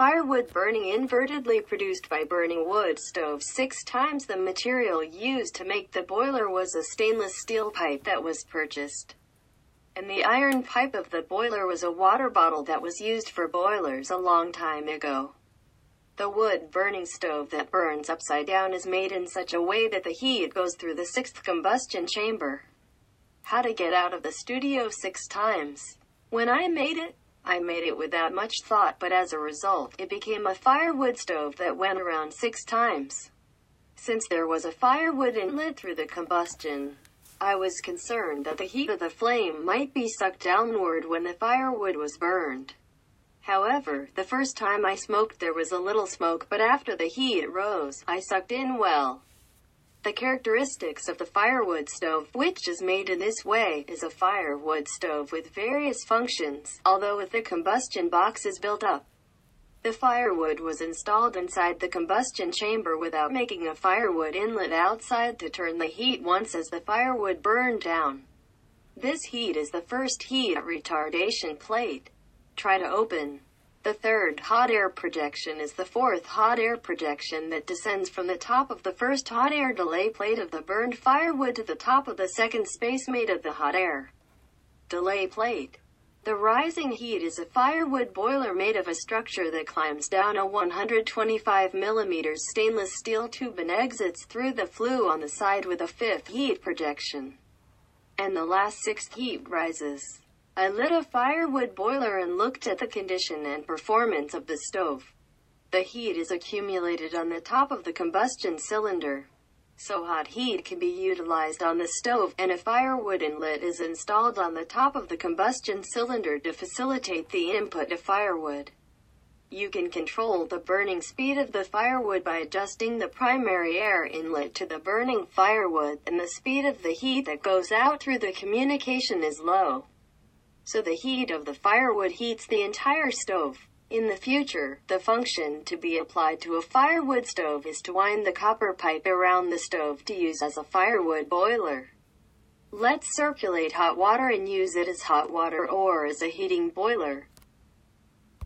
firewood burning invertedly produced by burning wood stove. 6 times the material used to make the boiler was a stainless steel pipe that was purchased. And the iron pipe of the boiler was a water bottle that was used for boilers a long time ago. The wood-burning stove that burns upside down is made in such a way that the heat goes through the 6th combustion chamber. How to get out of the studio 6 times. When I made it without much thought, but as a result, it became a firewood stove that went around 6 times. Since there was a firewood inlet through the combustion, I was concerned that the heat of the flame might be sucked downward when the firewood was burned. However, the first time I smoked there was a little smoke, but after the heat rose, I sucked in well. The characteristics of the firewood stove, which is made in this way, is a firewood stove with various functions, although with the combustion boxes built up. The firewood was installed inside the combustion chamber without making a firewood inlet outside to turn the heat once as the firewood burned down. This heat is the first heat retardation plate. Try to open. The third hot air projection is the fourth hot air projection that descends from the top of the first hot air delay plate of the burned firewood to the top of the second space made of the hot air delay plate. The rising heat is a firewood boiler made of a structure that climbs down a 125 mm stainless steel tube and exits through the flue on the side with a 5th heat projection. And the last 6th heat rises. I lit a firewood boiler and looked at the condition and performance of the stove. The heat is accumulated on the top of the combustion cylinder. So hot heat can be utilized on the stove, and a firewood inlet is installed on the top of the combustion cylinder to facilitate the input of firewood. You can control the burning speed of the firewood by adjusting the primary air inlet to the burning firewood, and the speed of the heat that goes out through the communication is low. So the heat of the firewood heats the entire stove. In the future, the function to be applied to a firewood stove is to wind the copper pipe around the stove to use as a firewood boiler. Let's circulate hot water and use it as hot water or as a heating boiler.